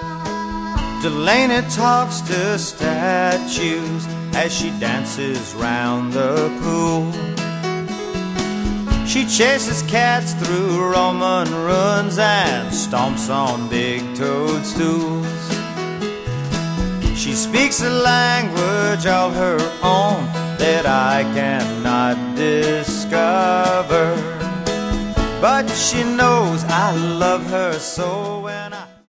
Delaney talks to statues as she dances round the pool. She chases cats through Roman ruins and stomps on big toadstools. She speaks a language of her own that I cannot discover, but she knows I love her so when I